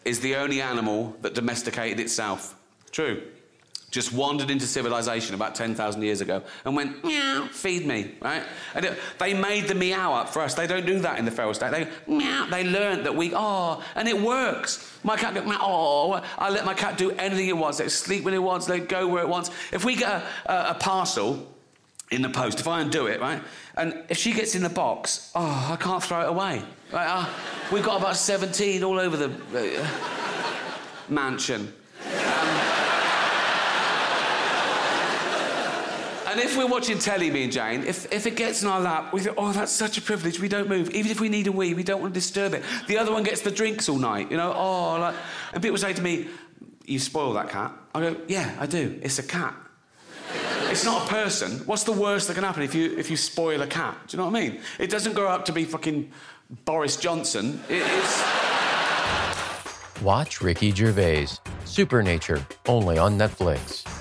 is the only animal that domesticated itself. True. Just wandered into civilization about 10,000 years ago and went, meow, feed me, right? And they made the meow up for us. They don't do that in the feral state. They go, meow. They learned that and it works. My cat goes, meow, I let my cat do anything it wants. They sleep when it wants, they go where it wants. If we get a parcel in the post, if I undo it, right, and if she gets in the box, I can't throw it away. Right? We've got about 17 all over the mansion. And if we're watching telly, me and Jane, if it gets in our lap, we think, that's such a privilege, we don't move. Even if we need a wee, we don't want to disturb it. The other one gets the drinks all night, And people say to me, you spoil that cat. I go, yeah, I do. It's a cat. It's not a person. What's the worst that can happen if you spoil a cat? Do you know what I mean? It doesn't grow up to be fucking Boris Johnson. It's... Watch Ricky Gervais, Supernature, only on Netflix.